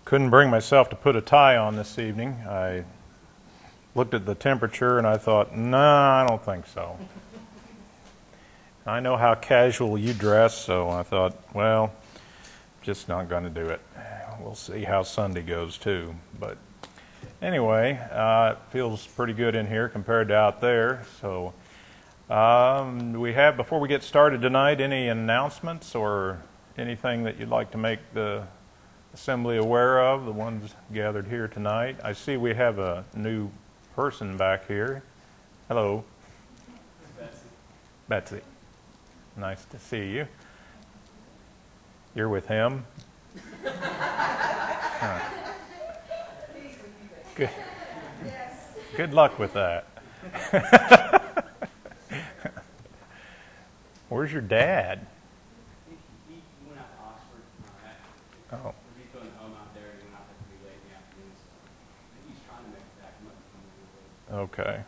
Couldn't bring myself to put a tie on this evening. I looked at the temperature and I thought, nah, I don't think so. I know how casual you dress, so I thought, well, just not going to do it. We'll see how Sunday goes too. But anyway, it feels pretty good in here compared to out there. So do we have, before we get started tonight, any announcements or anything that you'd like to make the assembly aware of, the ones gathered here tonight? I see we have a new person back here. Hello. Betsy. Nice to see you. You're with him? Good. Good luck with that. Where's your dad? He went out to Oxford. Oh. He's going home out there, and he went out there pretty late in the afternoon. So he's trying to make it back. He might be coming a little late. Okay.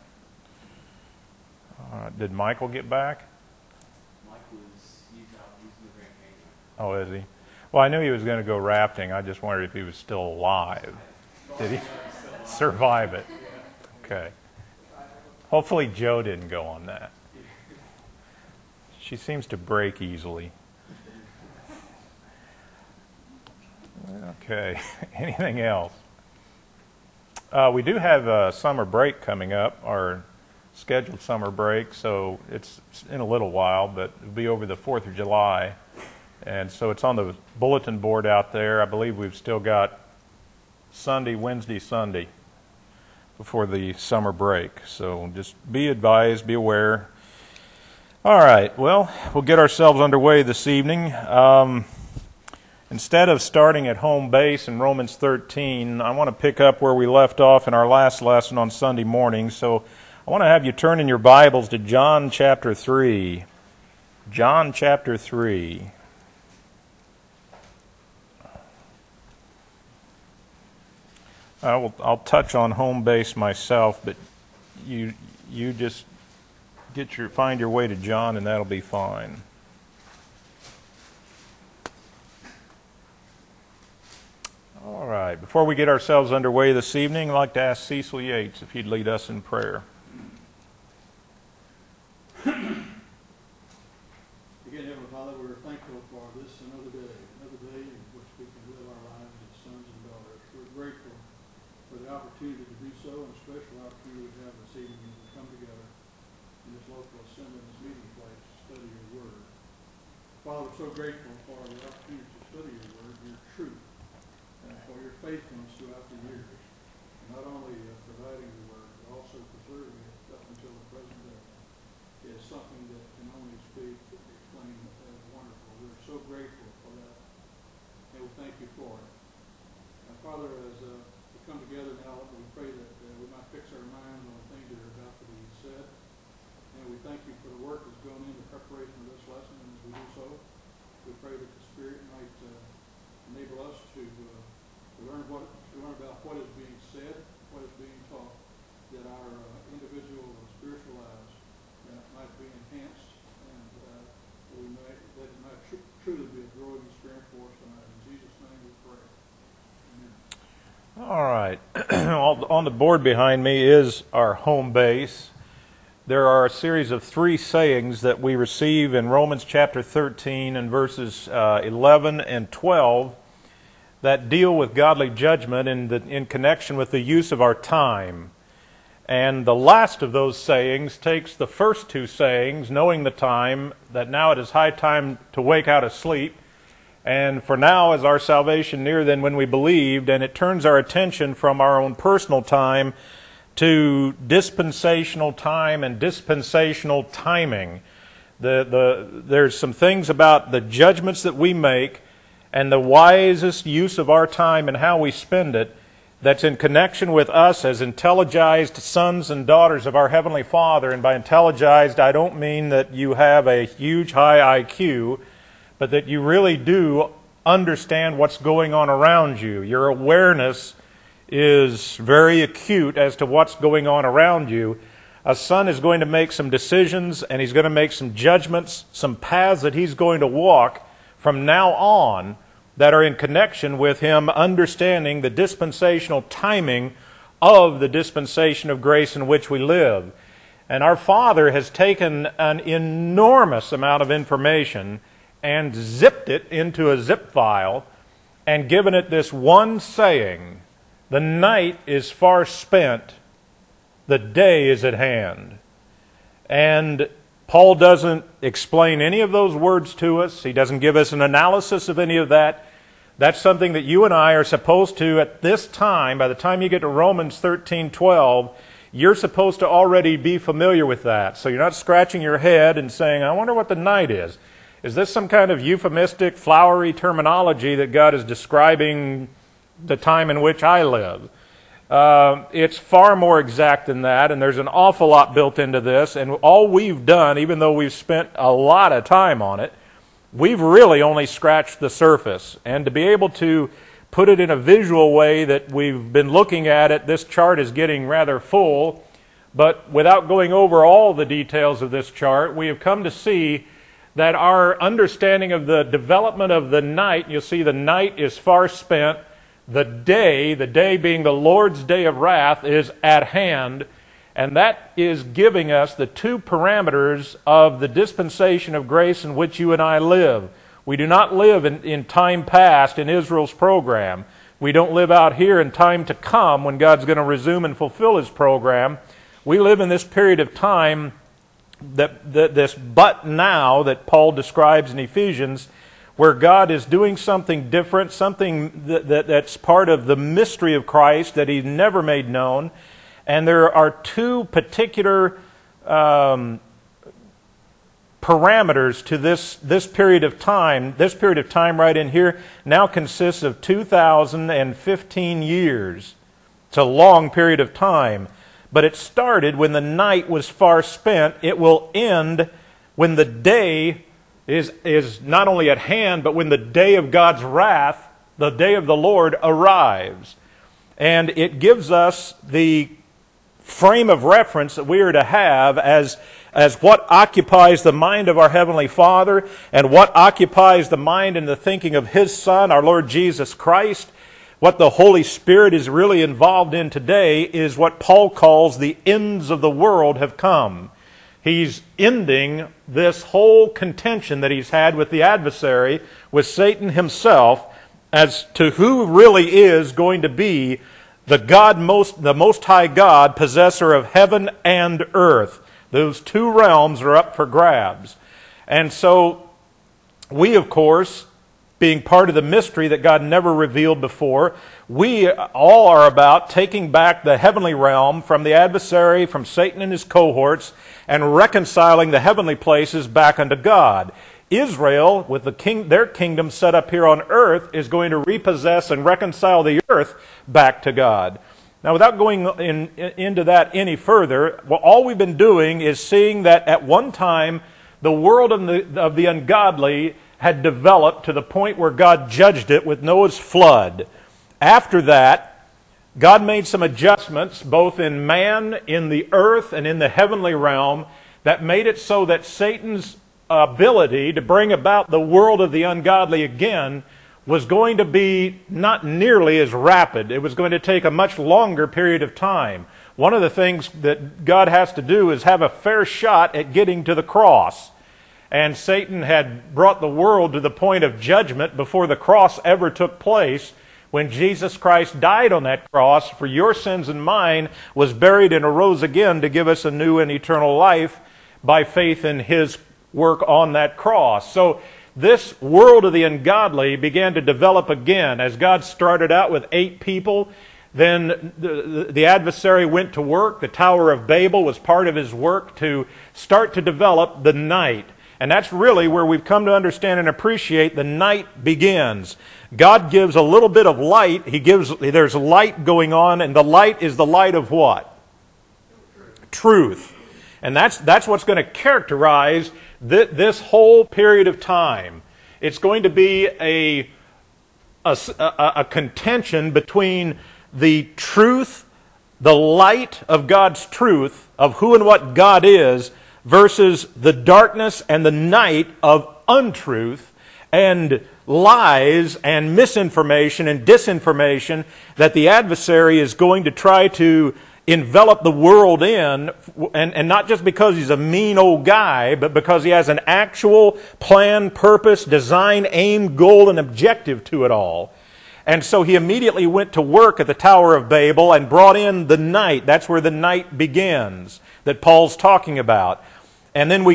Did Michael get back? He's out. He's in the Grand Canyon. Oh, is he? Well, I knew he was going to go rafting. I just wondered if he was still alive. Did he survive it? Okay. Hopefully Joe didn't go on that. She seems to break easily. Okay. Anything else? We do have a summer break coming up, our scheduled summer break, so it's in a little while, but it'll be over the 4th of July. And so it's on the bulletin board out there. I believe we've still got Wednesday, Sunday before the summer break. So just be advised, be aware. All right, well, we'll get ourselves underway this evening. Instead of starting at home base in Romans 13, I want to pick up where we left off in our last lesson on Sunday morning. So I want to have you turn in your Bibles to John chapter 3. John chapter 3. I'll touch on home base myself, but you just find your way to John, and that'll be fine. All right. Before we get ourselves underway this evening, I'd like to ask Cecil Yates if he'd lead us in prayer. Again, Heavenly Father, we're thankful for this another day in which we can live our lives as sons and daughters. We're grateful for the opportunity to do so, and a special opportunity we have this evening to come together in this local assembly, this meeting place, to study your Word. Father, we're so grateful for the opportunity to study your Word, your truth, and for your faithfulness throughout the years. Not only providing the Word, but also preserving it up until the present day. Is something that can only explain as wonderful. We're so grateful for that, and we thank you for it. Father, as we come together now, we pray that we might fix our minds on the things that are about to be said, and we thank you for the work that's gone into preparation of this lesson, and as we do so, we pray that the Spirit might enable us to learn about what is being said, what is being taught, that our individual and spiritual lives might be enhanced, and that it might truly be a growing experience for us tonight. In Jesus' name we pray. Amen. All right. On the board behind me is our home base. There are a series of 3 sayings that we receive in Romans chapter 13 and verses 11 and 12 that deal with godly judgment in connection with the use of our time. And the last of those sayings takes the first 2 sayings, knowing the time, that now it is high time to wake out of sleep, and for now is our salvation nearer than when we believed, and it turns our attention from our own personal time to dispensational time and dispensational timing. There's some things about the judgments that we make and the wisest use of our time and how we spend it that's in connection with us as intelligized sons and daughters of our Heavenly Father. And by intelligized, I don't mean that you have a huge high IQ, but that you really do understand what's going on around you. Your awareness is very acute as to what's going on around you. A son is going to make some decisions, and he's going to make some judgments, some paths that he's going to walk from now on that are in connection with him understanding the dispensational timing of the dispensation of grace in which we live. And our Father has taken an enormous amount of information and zipped it into a zip file and given it this one saying: the night is far spent, the day is at hand. And Paul doesn't explain any of those words to us. He doesn't give us an analysis of any of that. That's something that you and I are supposed to, at this time, by the time you get to Romans 13:12, you're supposed to already be familiar with that. So you're not scratching your head and saying, I wonder what the night is. Is this some kind of euphemistic, flowery terminology that God is describing the time in which I live? It's far more exact than that, and there's an awful lot built into this. And all we've done, even though we've spent a lot of time on it, we've really only scratched the surface. And to be able to put it in a visual way that we've been looking at it, this chart is getting rather full. But without going over all the details of this chart, we have come to see that our understanding of the development of the night, you'll see the night is far spent, the day being the Lord's day of wrath, is at hand. And that is giving us the two parameters of the dispensation of grace in which you and I live. We do not live in time past in Israel's program. We don't live out here in time to come when God's going to resume and fulfill His program. We live in this period of time, this but now that Paul describes in Ephesians, where God is doing something different, something that's part of the mystery of Christ that He's never made known. And there are two particular parameters to this period of time. This period of time right in here now consists of 2,015 years. It's a long period of time. But it started when the night was far spent. It will end when the day is not only at hand, but when the day of God's wrath, the day of the Lord, arrives. And it gives us the frame of reference that we are to have as what occupies the mind of our Heavenly Father and what occupies the mind and the thinking of His Son, our Lord Jesus Christ. What the Holy Spirit is really involved in today is what Paul calls the ends of the world have come. He's ending this whole contention that he's had with the adversary, with Satan himself, as to who really is going to be the Most High God, possessor of heaven and earth. Those two realms are up for grabs. And so we, of course, being part of the mystery that God never revealed before, we all are about taking back the heavenly realm from the adversary, from Satan and his cohorts, and reconciling the heavenly places back unto God. Israel, with their kingdom set up here on earth, is going to repossess and reconcile the earth back to God. Now, without going into that any further, all we've been doing is seeing that at one time the world of the ungodly had developed to the point where God judged it with Noah's flood. After that, God made some adjustments both in man, in the earth, and in the heavenly realm that made it so that Satan's ability to bring about the world of the ungodly again was going to be not nearly as rapid. It was going to take a much longer period of time. One of the things that God has to do is have a fair shot at getting to the cross. And Satan had brought the world to the point of judgment before the cross ever took place, when Jesus Christ died on that cross for your sins and mine, was buried and arose again to give us a new and eternal life by faith in His work on that cross. So this world of the ungodly began to develop again. As God started out with 8 people, then the adversary went to work. The Tower of Babel was part of his work to start to develop the night. And that's really where we've come to understand and appreciate the night begins. God gives a little bit of light. There's light going on, and the light is the light of what? Truth. And that's what's going to characterize this whole period of time. It's going to be a contention between the truth, the light of God's truth, of who and what God is, versus the darkness and the night of untruth. And lies and misinformation and disinformation that the adversary is going to try to envelop the world in, and not just because he's a mean old guy, but because he has an actual plan, purpose, design, aim, goal, and objective to it all. And so he immediately went to work at the Tower of Babel and brought in the night. That's where the night begins that Paul's talking about. And then we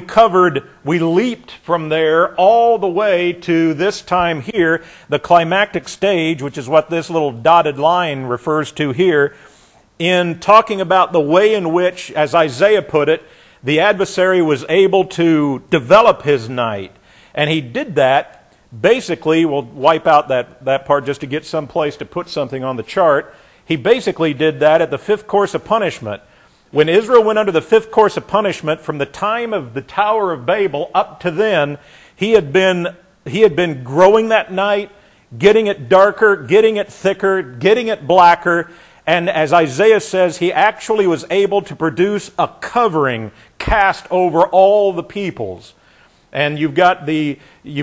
leaped from there all the way to this time here, the climactic stage, which is what this little dotted line refers to here, in talking about the way in which, as Isaiah put it, the adversary was able to develop his night. And he did that, basically, we'll wipe out that part just to get some place to put something on the chart. He basically did that at the fifth course of punishment. When Israel went under the fifth course of punishment, from the time of the Tower of Babel up to then, he had been growing that night, getting it darker, getting it thicker, getting it blacker. And as Isaiah says, he actually was able to produce a covering cast over all the peoples. And you've got the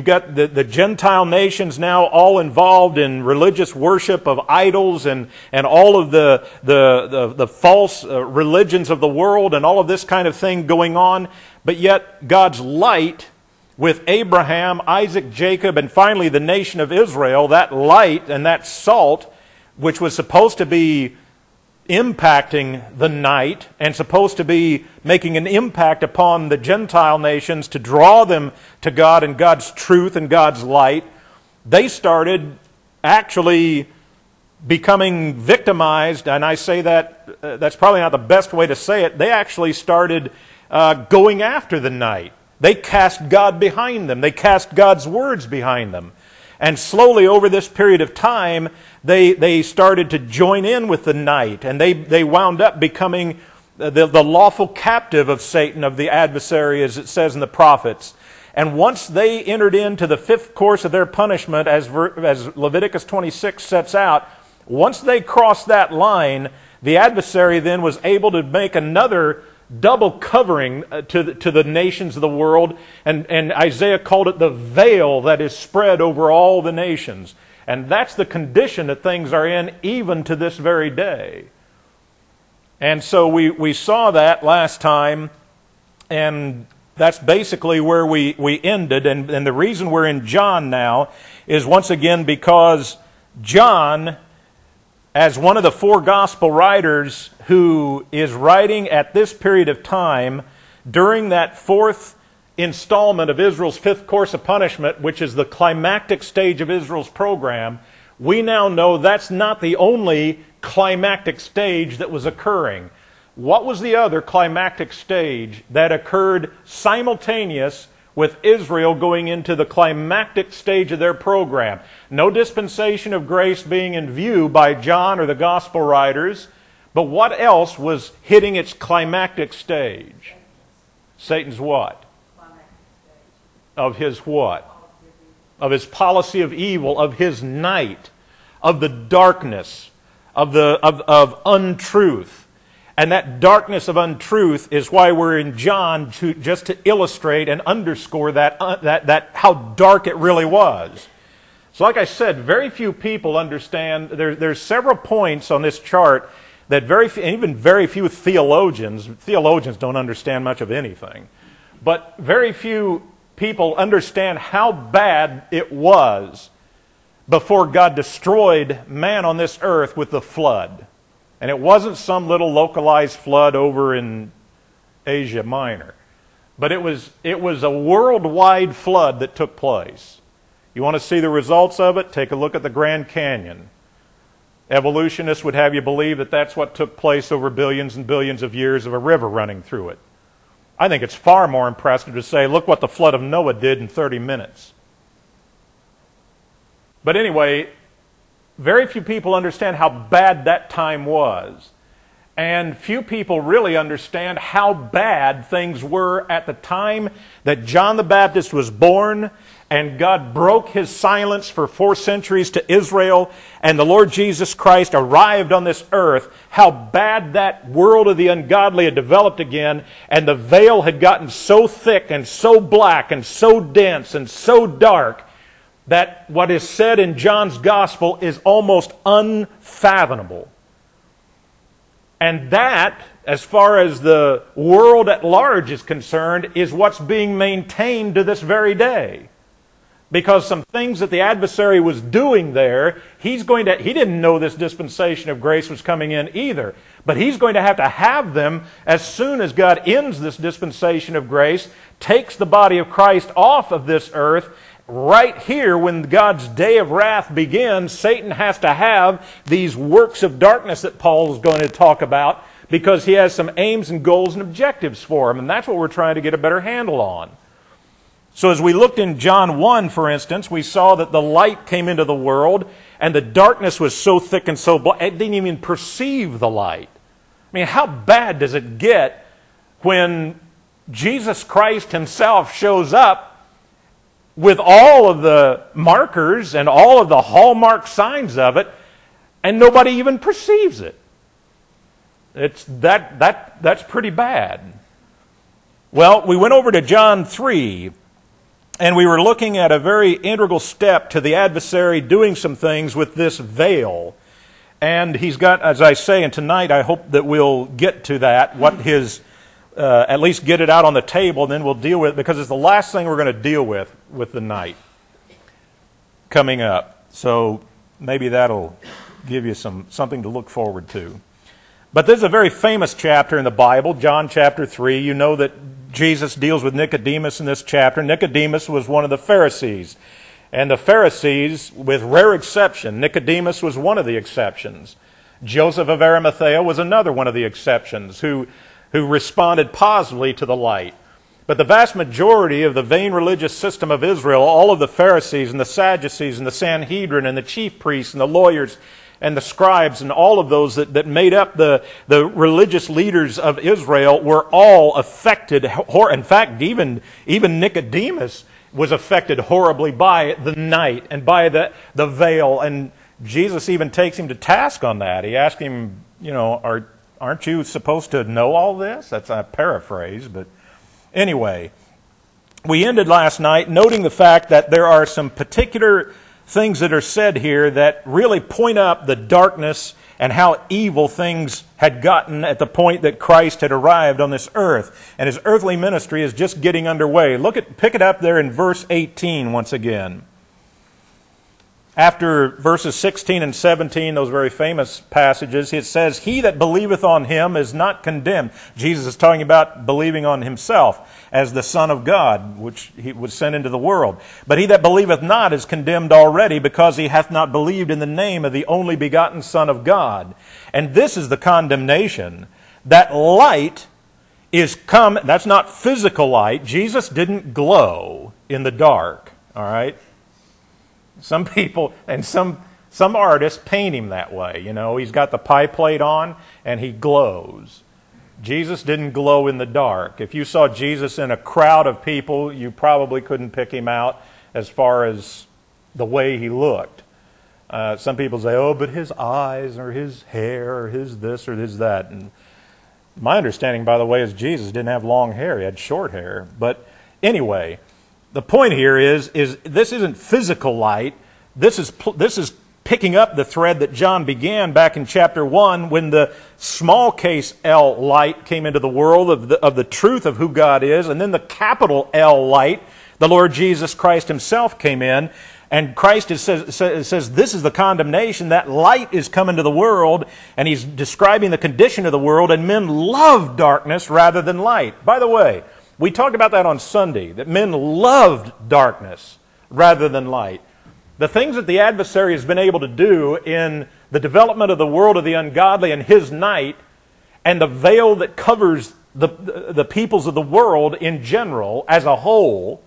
Gentile nations now all involved in religious worship of idols and all of the false religions of the world and all of this kind of thing going on. But yet God's light with Abraham, Isaac, Jacob, and finally the nation of Israel, that light and that salt, which was supposed to be impacting the night and supposed to be making an impact upon the Gentile nations to draw them to God and God's truth and God's light, they started actually becoming victimized. And I say that's probably not the best way to say it. They actually started going after the night. They cast God behind them. They cast God's words behind them. And slowly over this period of time, they started to join in with the night. And they wound up becoming the lawful captive of Satan, of the adversary, as it says in the prophets. And once they entered into the fifth course of their punishment, as Leviticus 26 sets out, once they crossed that line, the adversary then was able to make another double covering to the nations of the world, and Isaiah called it the veil that is spread over all the nations. And that's the condition that things are in even to this very day. And so we saw that last time, and that's basically where we ended. And the reason we're in John now is once again because John, as one of the four gospel writers who is writing at this period of time during that fourth installment of Israel's fifth course of punishment, which is the climactic stage of Israel's program, we now know that's not the only climactic stage that was occurring. What was the other climactic stage that occurred simultaneous with Israel going into the climactic stage of their program? No dispensation of grace being in view by John or the gospel writers, but what else was hitting its climactic stage? Satan's what? Of his what? Of his policy of evil, of his night, of the darkness, of untruth. And that darkness of untruth is why we're in John, just to illustrate and underscore that how dark it really was. So like I said, very few people understand. There's several points on this chart that even very few theologians don't understand much of anything. But very few people understand how bad it was before God destroyed man on this earth with the flood. And it wasn't some little localized flood over in Asia Minor. But it was a worldwide flood that took place. You want to see the results of it? Take a look at the Grand Canyon. Evolutionists would have you believe that that's what took place over billions and billions of years of a river running through it. I think it's far more impressive to say, look what the flood of Noah did in 30 minutes. But anyway, very few people understand how bad that time was. And few people really understand how bad things were at the time that John the Baptist was born and God broke his silence for 4 centuries to Israel and the Lord Jesus Christ arrived on this earth, how bad that world of the ungodly had developed again, and the veil had gotten so thick and so black and so dense and so dark that what is said in John's Gospel is almost unfathomable. And that, as far as the world at large is concerned, is what's being maintained to this very day. Because some things that the adversary was doing there, he didn't know this dispensation of grace was coming in either. But he's going to have them as soon as God ends this dispensation of grace, takes the body of Christ off of this earth. Right here, when God's day of wrath begins, Satan has to have these works of darkness that Paul is going to talk about, because he has some aims and goals and objectives for them. And that's what we're trying to get a better handle on. So as we looked in John 1, for instance, we saw that the light came into the world, and the darkness was so thick and so black, it didn't even perceive the light. I mean, how bad does it get when Jesus Christ Himself shows up with all of the markers and all of the hallmark signs of it, and nobody even perceives it? That's pretty bad. Well, we went over to John 3, and we were looking at a very integral step to the adversary doing some things with this veil. And he's got, as I say, and tonight I hope that we'll get to that, what his, at least get it out on the table, and then we'll deal with it, because it's the last thing we're going to deal with the night coming up. So maybe that'll give you something to look forward to. But there's a very famous chapter in the Bible, John chapter 3. You know that Jesus deals with Nicodemus in this chapter. Nicodemus was one of the Pharisees. And the Pharisees, with rare exception, Nicodemus was one of the exceptions. Joseph of Arimathea was another one of the exceptions who responded positively to the light. But the vast majority of the vain religious system of Israel, all of the Pharisees and the Sadducees and the Sanhedrin and the chief priests and the lawyers and the scribes and all of those that made up the religious leaders of Israel were all affected. In fact, even Nicodemus was affected horribly by the night and by the veil. And Jesus even takes him to task on that. He asked him, aren't you supposed to know all this? That's a paraphrase, but anyway. We ended last night noting the fact that there are some particular things that are said here that really point up the darkness and how evil things had gotten at the point that Christ had arrived on this earth. And His earthly ministry is just getting underway. Pick it up there in verse 18 once again. After verses 16 and 17, those very famous passages, it says, "He that believeth on Him is not condemned." Jesus is talking about believing on Himself as the Son of God, which He was sent into the world. "But he that believeth not is condemned already, because he hath not believed in the name of the only begotten Son of God. And this is the condemnation, that light is come." That's not physical light. Jesus didn't glow in the dark, all right? Some people and some artists paint Him that way. He's got the pie plate on and He glows. Jesus didn't glow in the dark. If you saw Jesus in a crowd of people, you probably couldn't pick Him out as far as the way He looked. Some people say, but His eyes or His hair or His this or His that. And my understanding, by the way, is Jesus didn't have long hair. He had short hair. But anyway, the point here is this isn't physical light. This is picking up the thread that John began back in chapter 1 when the small case L light came into the world of the truth of who God is, and then the capital L light, the Lord Jesus Christ Himself, came in. And Christ says this is the condemnation. That light is come into the world, and He's describing the condition of the world, and men love darkness rather than light. By the way, we talked about that on Sunday, that men loved darkness rather than light. The things that the adversary has been able to do in the development of the world of the ungodly and his night, and the veil that covers the peoples of the world in general as a whole,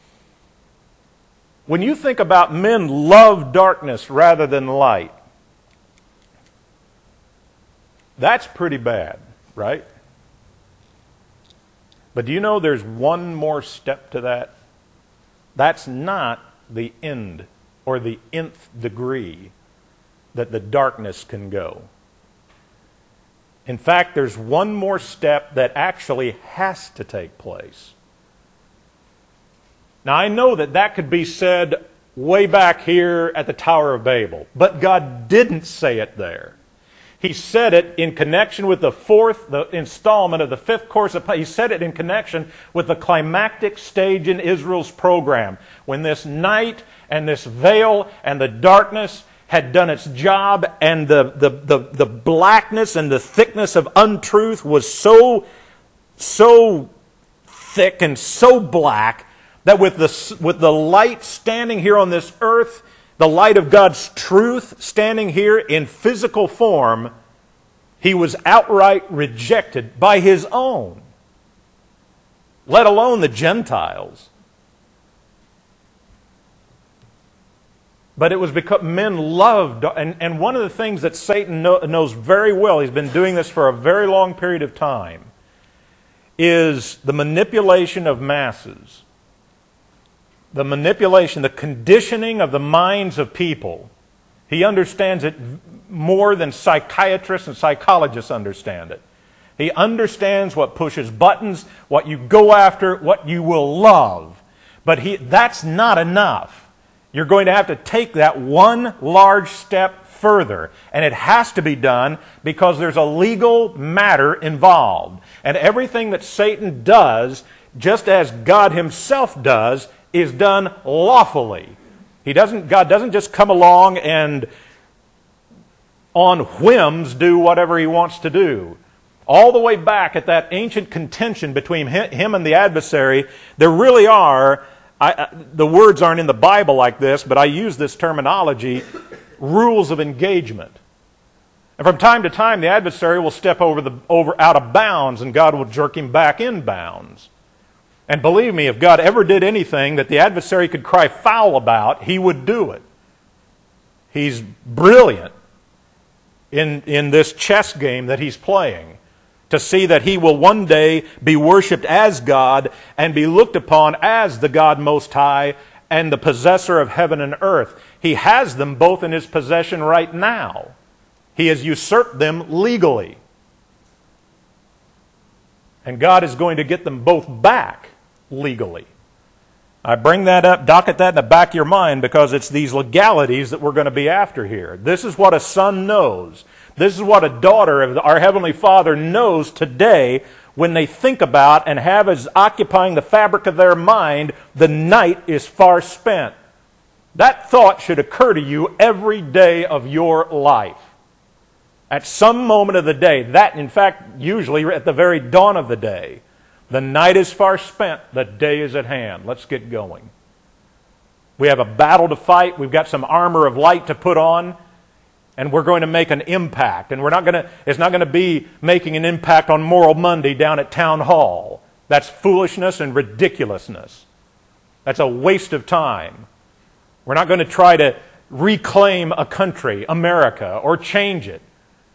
when you think about men love darkness rather than light, that's pretty bad, right? But do you know there's one more step to that? That's not the end or the nth degree that the darkness can go. In fact, there's one more step that actually has to take place. Now, I know that could be said way back here at the Tower of Babel. But God didn't say it there. He said it in connection with the installment of the fifth course of He said it in connection with the climactic stage in Israel's program, when this night and this veil and the darkness had done its job, and the blackness and the thickness of untruth was so thick and so black that with the light standing here on this earth, the light of God's truth standing here in physical form, he was outright rejected by his own, let alone the Gentiles. But it was because men loved, and one of the things that Satan knows very well, he's been doing this for a very long period of time, is the manipulation of masses. The manipulation, the conditioning of the minds of people. He understands it more than psychiatrists and psychologists understand it. He understands what pushes buttons, what you go after, what you will love. But that's not enough. You're going to have to take that one large step further. And it has to be done because there's a legal matter involved. And everything that Satan does, just as God himself does, is done lawfully. God doesn't just come along and on whims do whatever he wants to do. All the way back at that ancient contention between him and the adversary, there really are, the words aren't in the Bible like this, but I use this terminology, rules of engagement. And from time to time, the adversary will step out of bounds, and God will jerk him back in bounds. And believe me, if God ever did anything that the adversary could cry foul about, he would do it. He's brilliant in this chess game that he's playing, to see that he will one day be worshipped as God and be looked upon as the God Most High and the possessor of heaven and earth. He has them both in his possession right now. He has usurped them legally. And God is going to get them both back legally. I bring that up, docket that in the back of your mind, because it's these legalities that we're going to be after here. This is what a son knows. This is what a daughter of our Heavenly Father knows today when they think about and have as occupying the fabric of their mind, the night is far spent. That thought should occur to you every day of your life. At some moment of the day, that in fact usually at the very dawn of the day. The night is far spent, the day is at hand. Let's get going. We have a battle to fight, we've got some armor of light to put on, and we're going to make an impact. And it's not going to be making an impact on Moral Monday down at Town Hall. That's foolishness and ridiculousness. That's a waste of time. We're not going to try to reclaim a country, America, or change it.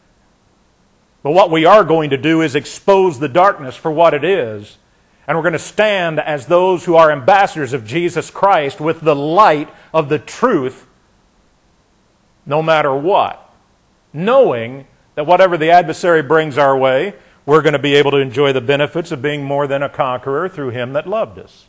But what we are going to do is expose the darkness for what it is. And we're going to stand as those who are ambassadors of Jesus Christ with the light of the truth, no matter what. Knowing that whatever the adversary brings our way, we're going to be able to enjoy the benefits of being more than a conqueror through him that loved us.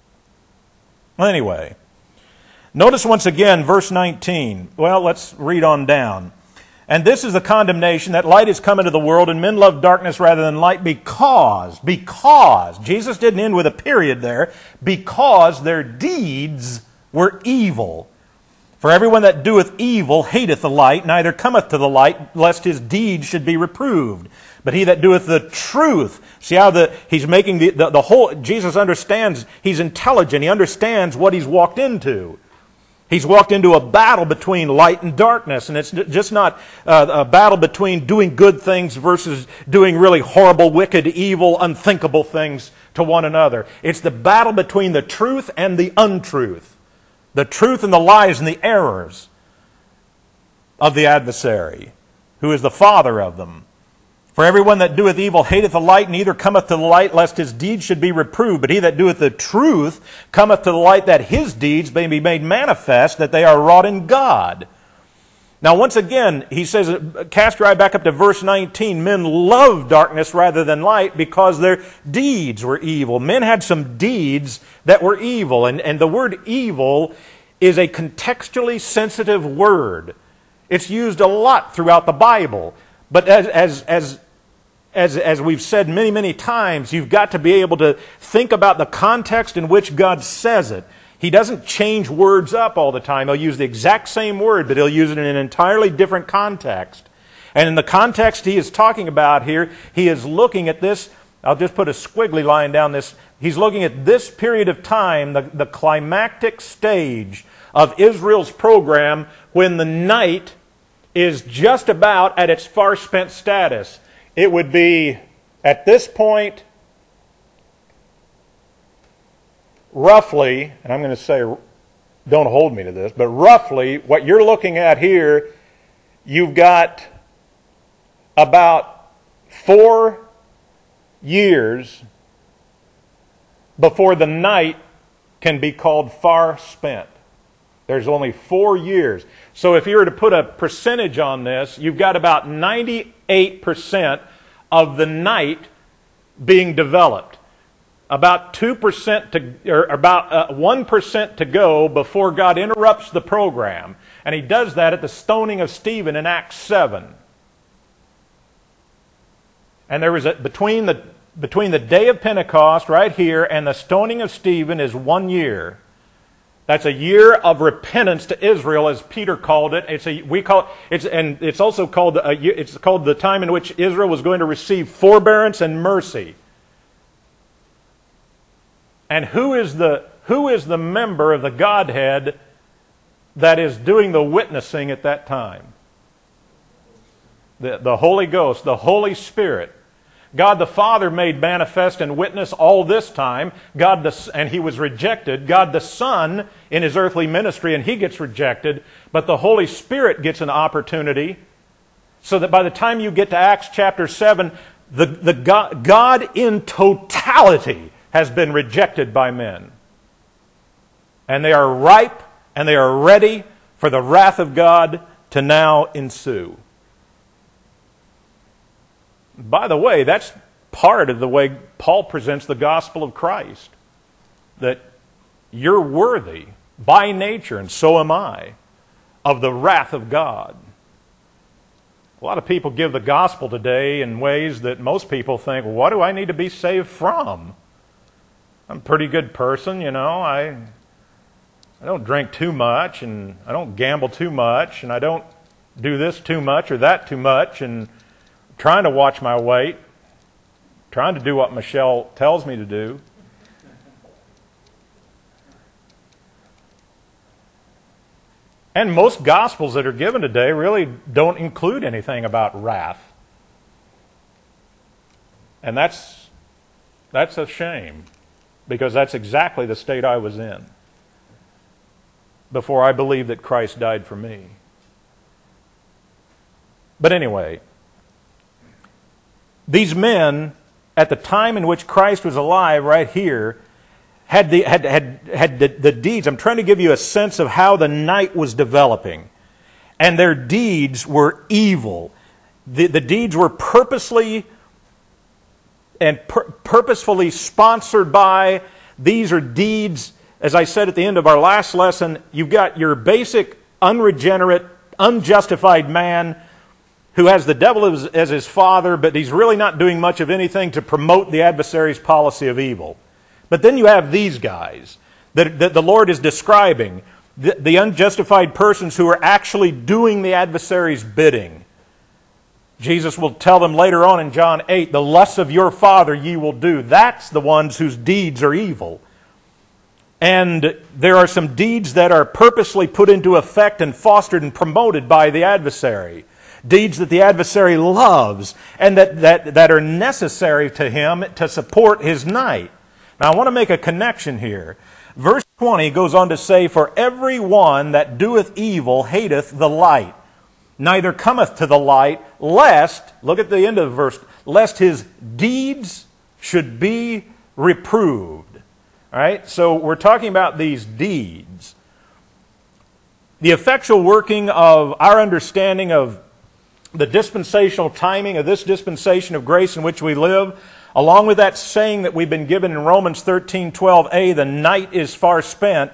Anyway, notice once again verse 19. Well, let's read on down. And this is the condemnation, that light is come into the world, and men love darkness rather than light because, Jesus didn't end with a period there, because their deeds were evil. For everyone that doeth evil hateth the light, neither cometh to the light, lest his deeds should be reproved. But he that doeth the truth, see how he's making the whole, Jesus understands, he's intelligent, he understands what he's walked into. He's walked into a battle between light and darkness, and it's just not a battle between doing good things versus doing really horrible, wicked, evil, unthinkable things to one another. It's the battle between the truth and the untruth, the truth and the lies and the errors of the adversary, who is the father of them. For everyone that doeth evil hateth the light, neither cometh to the light, lest his deeds should be reproved. But he that doeth the truth cometh to the light, that his deeds may be made manifest, that they are wrought in God. Now once again, he says, cast your eye back up to verse 19. Men love darkness rather than light because their deeds were evil. Men had some deeds that were evil. And the word evil is a contextually sensitive word. It's used a lot throughout the Bible. But as we've said many, many times, you've got to be able to think about the context in which God says it. He doesn't change words up all the time. He'll use the exact same word, but he'll use it in an entirely different context. And in the context he is talking about here, he is looking at this. I'll just put a squiggly line down this. He's looking at this period of time, the climactic stage of Israel's program, when the night is just about at its far-spent status. It would be, at this point, roughly, and I'm going to say, don't hold me to this, but roughly, what you're looking at here, you've got about 4 years before the night can be called far spent. There's only 4 years. So if you were to put a percentage on this, you've got about 98% of the night being developed. About 2% or about 1% to go before God interrupts the program. And he does that at the stoning of Stephen in Acts 7. And there was between the day of Pentecost right here and the stoning of Stephen is 1 year. That's a year of repentance to Israel, as Peter called it. It's also called the time in which Israel was going to receive forbearance and mercy. And who is the member of the Godhead that is doing the witnessing at that time? The Holy Ghost, the Holy Spirit. God the Father made manifest and witness all this time, and he was rejected. God the Son in his earthly ministry, and he gets rejected. But the Holy Spirit gets an opportunity, so that by the time you get to Acts chapter 7, God in totality has been rejected by men. And they are ripe, and they are ready for the wrath of God to now ensue. By the way, that's part of the way Paul presents the gospel of Christ. That you're worthy by nature, and so am I, of the wrath of God. A lot of people give the gospel today in ways that most people think, well, what do I need to be saved from? I'm a pretty good person, you know. I don't drink too much, and I don't gamble too much, and I don't do this too much or that too much, and trying to watch my weight, trying to do what Michelle tells me to do. And most gospels that are given today really don't include anything about wrath. And that's a shame, because that's exactly the state I was in before I believed that Christ died for me. But anyway, these men, at the time in which Christ was alive, right here, had the deeds. I'm trying to give you a sense of how the night was developing. And their deeds were evil. The deeds were purposefully sponsored by. These are deeds, as I said at the end of our last lesson, you've got your basic, unregenerate, unjustified man who has the devil as his father, but he's really not doing much of anything to promote the adversary's policy of evil. But then you have these guys that the Lord is describing, the unjustified persons who are actually doing the adversary's bidding. Jesus will tell them later on in John 8, the lusts of your father ye will do. That's the ones whose deeds are evil. And there are some deeds that are purposely put into effect and fostered and promoted by the adversary. Deeds that the adversary loves and that are necessary to him to support his night. Now I want to make a connection here. Verse 20 goes on to say, for every one that doeth evil hateth the light, neither cometh to the light, lest, look at the end of the verse, lest his deeds should be reproved. All right, so we're talking about these deeds. The effectual working of our understanding of the dispensational timing of this dispensation of grace in which we live, along with that saying that we've been given in Romans 13:12a, the night is far spent,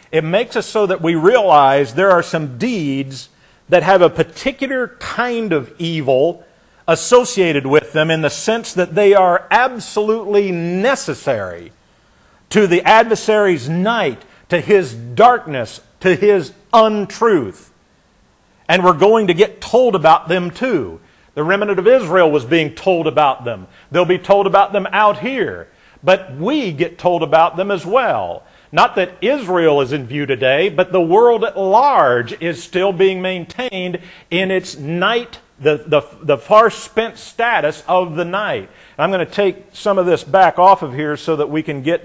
It makes us so that we realize there are some deeds that have a particular kind of evil associated with them in the sense that they are absolutely necessary to the adversary's night, to his darkness, to his untruth. And we're going to get told about them too. The remnant of Israel was being told about them. They'll be told about them out here. But we get told about them as well. Not that Israel is in view today, but the world at large is still being maintained in its night, the far spent status of the night. I'm going to take some of this back off of here so that we can get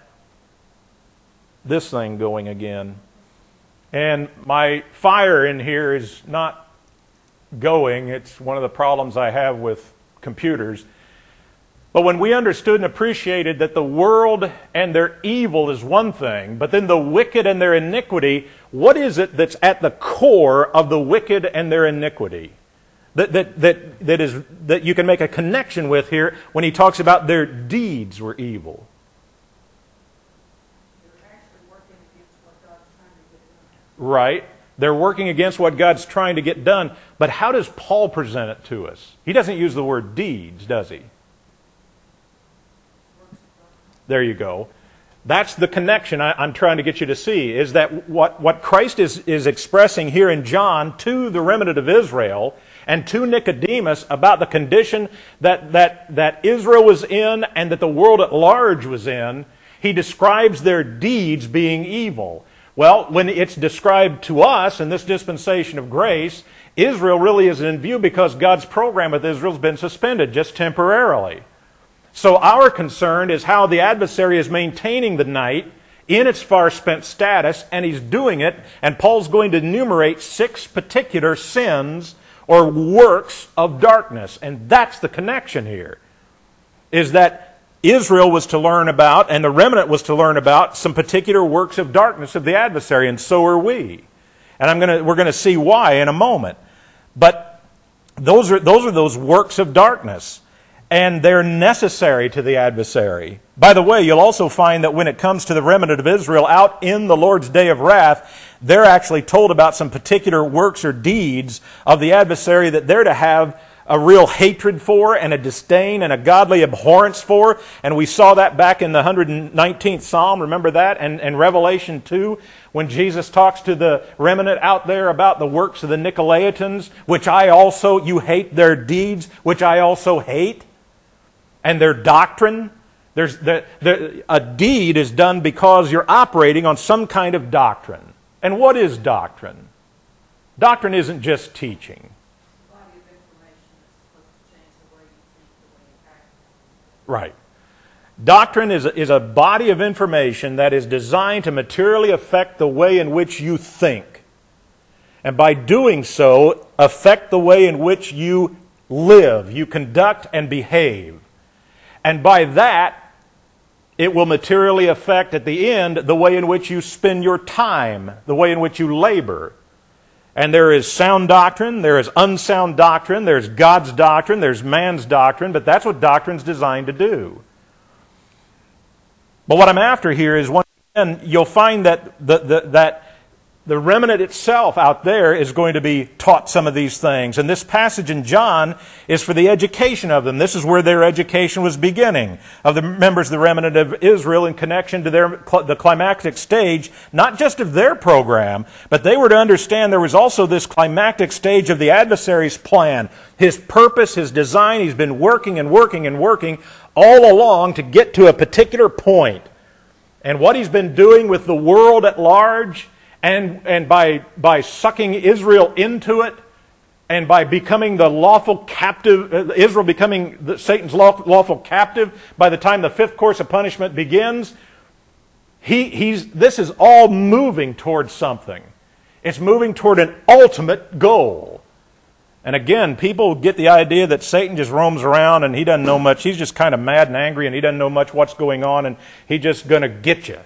this thing going again. And my fire in here is not going. It's one of the problems I have with computers. But when we understood and appreciated that the world and their evil is one thing, but then the wicked and their iniquity, what is it that's at the core of the wicked and their iniquity? That you can make a connection with here when he talks about their deeds were evil. They're actually working against what God's trying to get done. Right. They're working against what God's trying to get done. But how does Paul present it to us? He doesn't use the word deeds, does he? There you go. That's the connection I'm trying to get you to see, is that what Christ is expressing here in John to the remnant of Israel and to Nicodemus about the condition that Israel was in and that the world at large was in, he describes their deeds being evil. Well, when it's described to us in this dispensation of grace, Israel really isn't in view because God's program with Israel has been suspended just temporarily. So our concern is how the adversary is maintaining the night in its far spent status, and he's doing it, and Paul's going to enumerate 6 particular sins or works of darkness. And that's the connection here, is that Israel was to learn about, and the remnant was to learn about, some particular works of darkness of the adversary, and so are we. And we're going to see why in a moment. But those are those works of darkness. And they're necessary to the adversary. By the way, you'll also find that when it comes to the remnant of Israel out in the Lord's day of wrath, they're actually told about some particular works or deeds of the adversary that they're to have a real hatred for and a disdain and a godly abhorrence for. And we saw that back in the 119th Psalm. Remember that? And Revelation 2, when Jesus talks to the remnant out there about the works of the Nicolaitans, which you hate their deeds, which I also hate. And their doctrine, a deed is done because you're operating on some kind of doctrine. And what is doctrine? Doctrine isn't just teaching. A body of information that's supposed to change the way you think, the way you act. Right. Doctrine is a body of information that is designed to materially affect the way in which you think. And by doing so, affect the way in which you live, you conduct and behave. And by that, it will materially affect at the end the way in which you spend your time, the way in which you labor. And there is sound doctrine, there is unsound doctrine, there's God's doctrine, there's man's doctrine, but that's what doctrine's designed to do. But what I'm after here is, once again, you'll find that the remnant itself out there is going to be taught some of these things. And this passage in John is for the education of them. This is where their education was beginning, of the members of the remnant of Israel in connection to the climactic stage, not just of their program, but they were to understand there was also this climactic stage of the adversary's plan, his purpose, his design. He's been working and working and working all along to get to a particular point. And what he's been doing with the world at large, and by sucking Israel into it, and by becoming the lawful captive, Israel becoming Satan's lawful captive by the time the 5th course of punishment begins, this is all moving towards something. It's moving toward an ultimate goal. And again, people get the idea that Satan just roams around and he doesn't know much. He's just kind of mad and angry and he doesn't know much what's going on and he's just going to get you.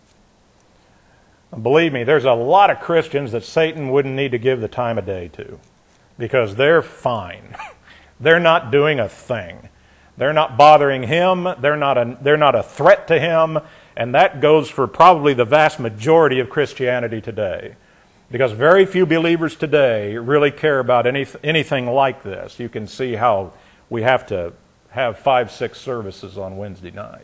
Believe me, there's a lot of Christians that Satan wouldn't need to give the time of day to, because they're fine. They're not doing a thing. They're not bothering him. They're not a threat to him. And that goes for probably the vast majority of Christianity today. Because very few believers today really care about anything like this. You can see how we have to have 5, 6 services on Wednesday night.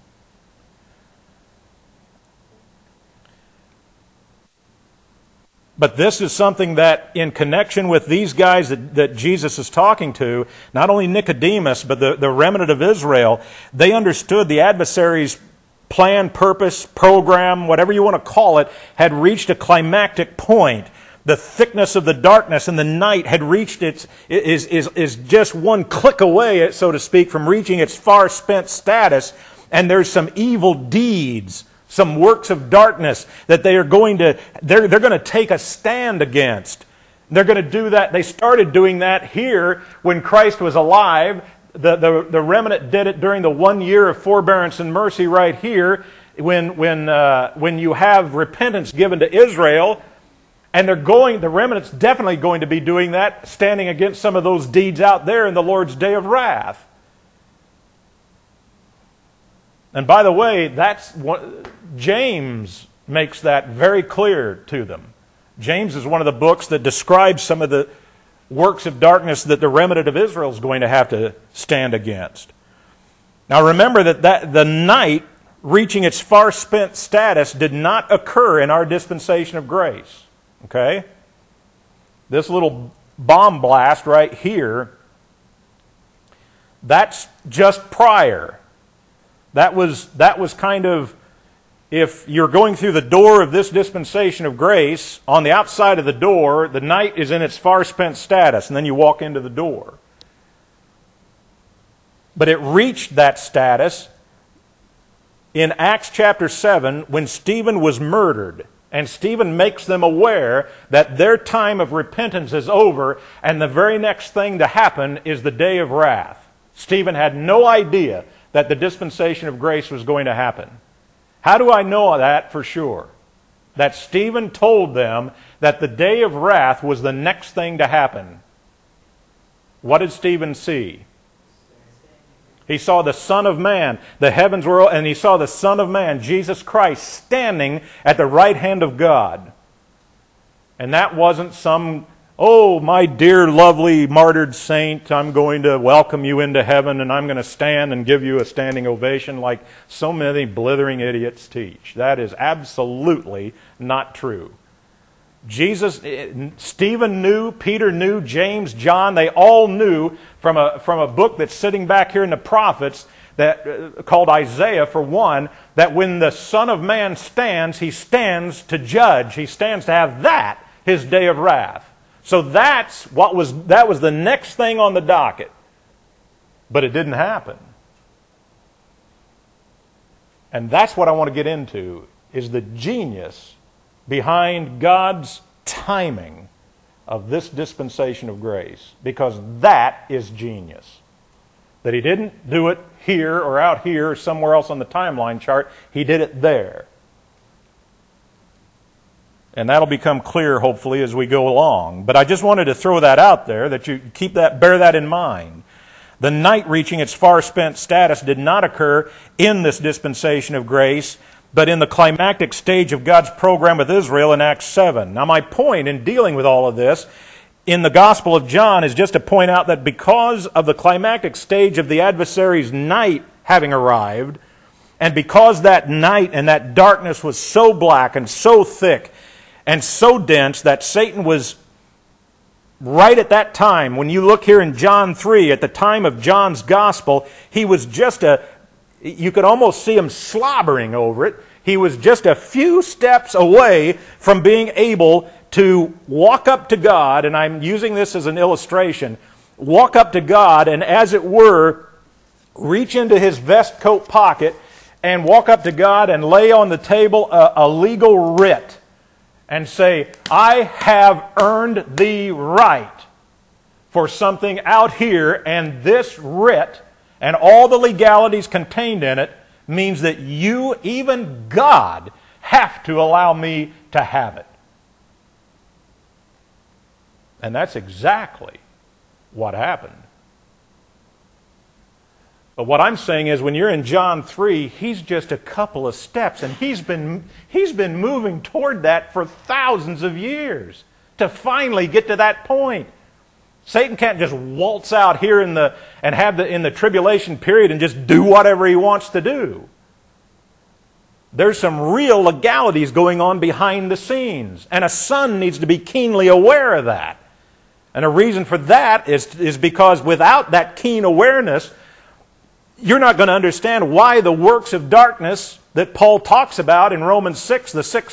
But this is something that, in connection with these guys that Jesus is talking to, not only Nicodemus, but the remnant of Israel, they understood the adversary's plan, purpose, program, whatever you want to call it, had reached a climactic point. The thickness of the darkness and the night had reached is just one click away, so to speak, from reaching its far spent status. And there's some evil deeds, some works of darkness that they're going to take a stand against. They're going to do that. They started doing that here when Christ was alive. The remnant did it during the 1 year of forbearance and mercy right here when you have repentance given to Israel. And the remnant's definitely going to be doing that, standing against some of those deeds out there in the Lord's day of wrath. And by the way, James makes that very clear to them. James is one of the books that describes some of the works of darkness that the remnant of Israel is going to have to stand against. Now remember that the night reaching its far spent status did not occur in our dispensation of grace. Okay? This little bomb blast right here, that's just prior. That was kind of, if you're going through the door of this dispensation of grace, on the outside of the door, the night is in its far spent status, and then you walk into the door. But it reached that status in Acts chapter 7 when Stephen was murdered. And Stephen makes them aware that their time of repentance is over, and the very next thing to happen is the day of wrath. Stephen had no idea that the dispensation of grace was going to happen. How do I know that for sure? That Stephen told them that the day of wrath was the next thing to happen. What did Stephen see? He saw the Son of Man, the heavens were, and he saw the Son of Man, Jesus Christ, standing at the right hand of God. And that wasn't some, oh, my dear, lovely, martyred saint, I'm going to welcome you into heaven and I'm going to stand and give you a standing ovation like so many blithering idiots teach. That is absolutely not true. Stephen knew, Peter knew, James, John, they all knew from a book that's sitting back here in the prophets that called Isaiah, for one, that when the Son of Man stands, he stands to judge. He stands to have that, his day of wrath. So that was the next thing on the docket. But it didn't happen. And that's what I want to get into, is the genius behind God's timing of this dispensation of grace. Because that is genius. That He didn't do it here or out here or somewhere else on the timeline chart. He did it there. And that'll become clear, hopefully, as we go along. But I just wanted to throw that out there, that you bear that in mind. The night reaching its far spent status did not occur in this dispensation of grace, but in the climactic stage of God's program with Israel in Acts 7. Now, my point in dealing with all of this in the Gospel of John is just to point out that because of the climactic stage of the adversary's night having arrived, and because that night and that darkness was so black and so thick and so dense that Satan was right at that time, when you look here in John 3, at the time of John's Gospel, he was just you could almost see him slobbering over it. He was just a few steps away from being able to walk up to God, and I'm using this as an illustration, walk up to God and, as it were, reach into his vest coat pocket and walk up to God and lay on the table a legal writ and say, I have earned the right for something out here, and this writ and all the legalities contained in it means that you, even God, have to allow me to have it. And that's exactly what happened. But what I'm saying is when you're in John 3, he's just a couple of steps, and he's been moving toward that for thousands of years to finally get to that point. Satan can't just waltz out here in the tribulation period and just do whatever he wants to do. There's some real legalities going on behind the scenes, and a son needs to be keenly aware of that. And a reason for that is because without that keen awareness, you're not going to understand why the works of darkness that Paul talks about in Romans 13, the six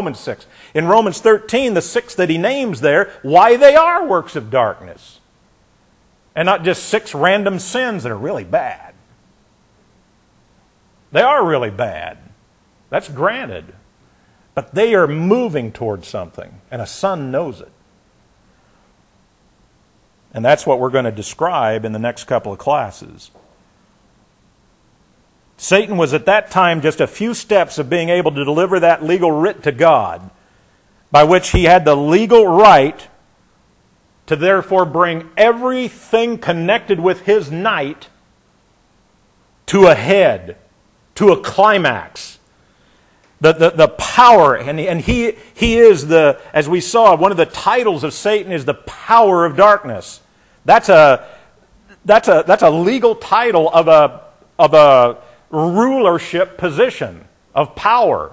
that he names there, why they are works of darkness. And not just 6 random sins that are really bad. They are really bad. That's granted. But they are moving towards something, and a son knows it. And that's what we're going to describe in the next couple of classes. Satan was at that time just a few steps of being able to deliver that legal writ to God, by which he had the legal right to therefore bring everything connected with his night to a head, to a climax. The power, and he is the, as we saw, one of the titles of Satan is the power of darkness. That's a legal title of a rulership position of power.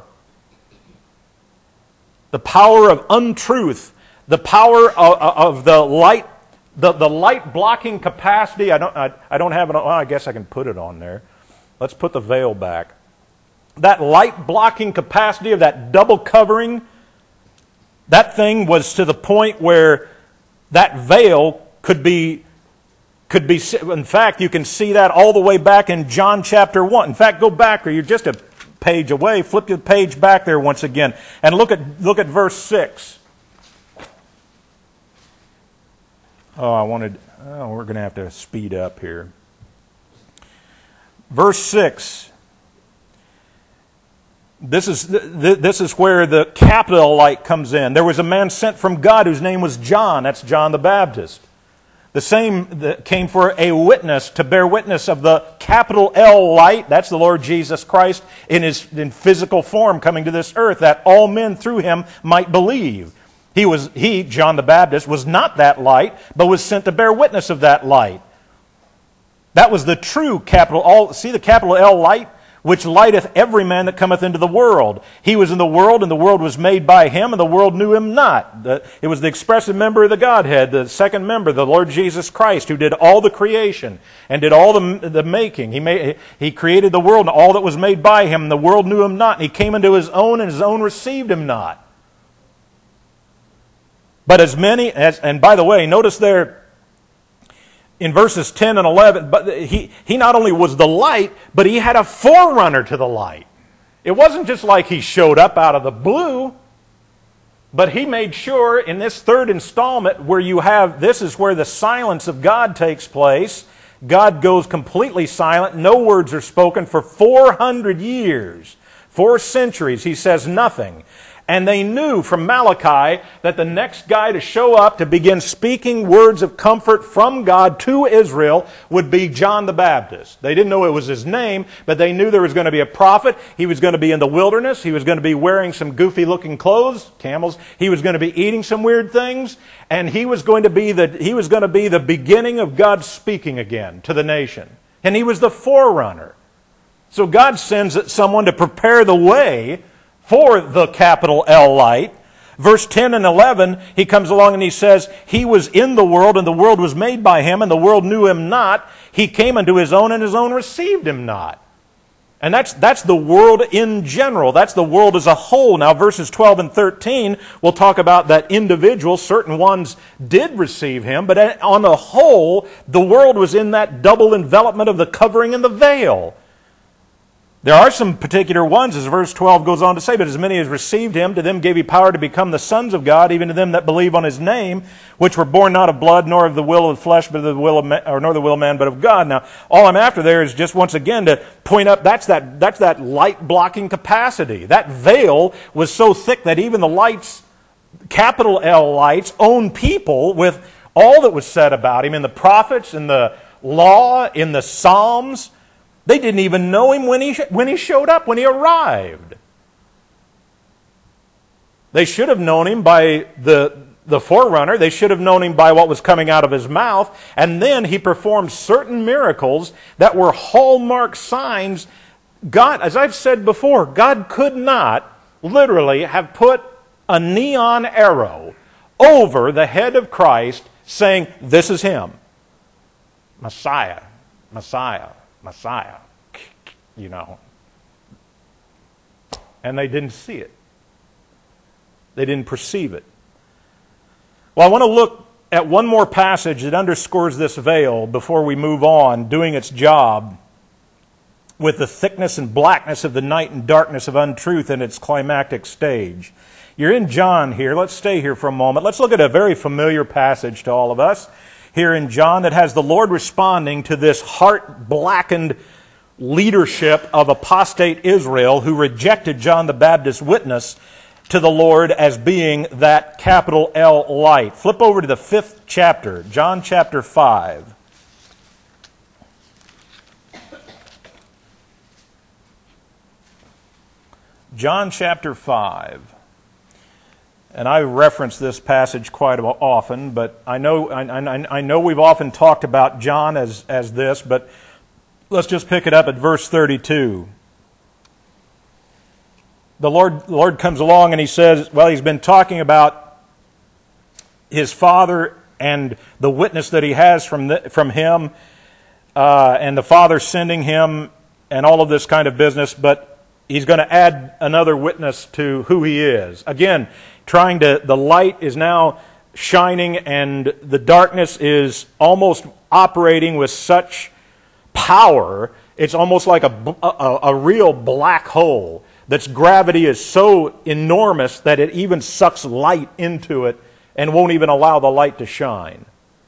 The power of untruth, the power of the light, the light blocking capacity. I don't have it on. Well, I guess I can put it on there. Let's put the veil back. That light blocking capacity of that double covering, that thing was to the point where that veil could be, in fact, you can see that all the way back in John chapter 1. In fact, go back, or you're just a page away. Flip your page back there once again, and look at verse 6. We're going to have to speed up here. Verse 6. This is where the capital light comes in. There was a man sent from God whose name was John. That's John the Baptist. The same that came for a witness, to bear witness of the capital L light. That's the Lord Jesus Christ in physical form coming to this earth, that all men through him might believe. He, John the Baptist, was not that light, but was sent to bear witness of that light. That was the true capital L. See the capital L light? Which lighteth every man that cometh into the world. He was in the world, and the world was made by him, and the world knew him not. It was the expressive member of the Godhead, the second member, the Lord Jesus Christ, who did all the creation and did all the making. He created the world and all that was made by him, and the world knew him not. And he came into his own, and his own received him not. But and by the way, notice there, in verses 10 and 11, but he not only was the light, but he had a forerunner to the light. It wasn't just like he showed up out of the blue, but he made sure in this third installment this is where the silence of God takes place. God goes completely silent. No words are spoken for 400 years. 4 centuries. He says nothing. And they knew from Malachi that the next guy to show up to begin speaking words of comfort from God to Israel would be John the Baptist. They didn't know it was his name, but they knew there was going to be a prophet. He was going to be in the wilderness. He was going to be wearing some goofy-looking clothes, camels. He was going to be eating some weird things, and he was going to be the beginning of God speaking again to the nation. And he was the forerunner. So God sends someone to prepare the way for the capital L light. Verse 10 and 11, he comes along and he says, he was in the world, and the world was made by him, and the world knew him not. He came unto his own, and his own received him not. And that's the world in general. That's the world as a whole. Now, verses 12 and 13, we'll talk about that individual. Certain ones did receive him, but on the whole, the world was in that double envelopment of the covering and the veil. There are some particular ones, as verse 12 goes on to say, but as many as received him, to them gave he power to become the sons of God, even to them that believe on his name, which were born not of blood, nor of the will of the flesh, but of the will of man, nor the will of man, but of God. Now, all I'm after there is just once again to point up, that's that light blocking capacity. That veil was so thick that even the lights, capital L lights, own people with all that was said about him, and the prophets and the law, in the Psalms. They didn't even know him when he showed up, when he arrived. They should have known him by the forerunner. They should have known him by what was coming out of his mouth. And then he performed certain miracles that were hallmark signs. God, as I've said before, God could not literally have put a neon arrow over the head of Christ saying, this is him. Messiah, Messiah, Messiah. You know. And they didn't see it. They didn't perceive it. Well, I want to look at one more passage that underscores this veil before we move on, doing its job with the thickness and blackness of the night and darkness of untruth in its climactic stage. You're in John here. Let's stay here for a moment. Let's look at a very familiar passage to all of us here in John that has the Lord responding to this heart-blackened leadership of apostate Israel who rejected John the Baptist's witness to the Lord as being that capital L light. Flip over to the 5th chapter, John chapter 5. John chapter 5. And I reference this passage quite often, but I know we've often talked about John as this, but let's just pick it up at verse 32. The Lord comes along and he says, well, he's been talking about his Father and the witness that he has from him, and the Father sending him and all of this kind of business, but he's going to add another witness to who he is. Again, the light is now shining and the darkness is almost operating with such power, it's almost like a real black hole. That's gravity is so enormous that it even sucks light into it and won't even allow the light to shine.